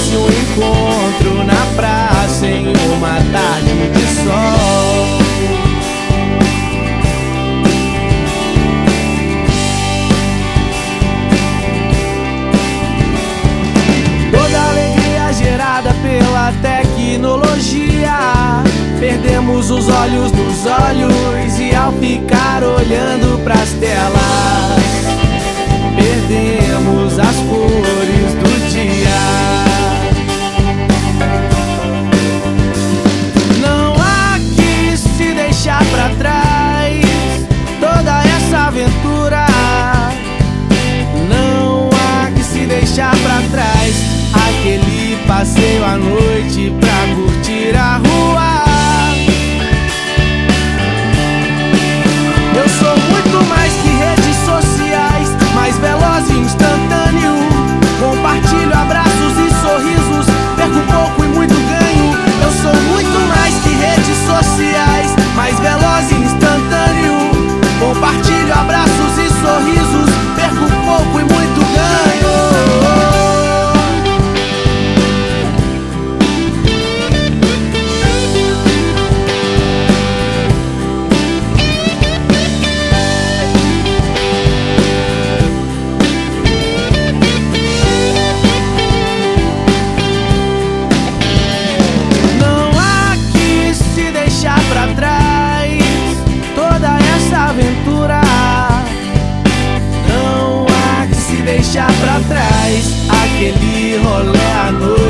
fosse um encontro na praça em uma tarde de sol. Toda a alegria gerada pela tecnologia, perdemos os olhos dos olhos e ao ficar olhando pras telas, perdemos as cores do dia. Não há que se deixar pra trás toda essa aventura. Não há que se deixar pra trás aquele passeio à noite pra curtir a rua. Eu sou muito mais que redes sociais, mais veloz e instantâneo. Compartilho abraços e sorrisos, perco pouco e muito ganho. Eu sou muito mais que redes sociais, mais veloz e instantâneo. Compartilho abraços e sorrisos, perco pouco e muito ganho. Deixar pra trás aquele rolê à noite.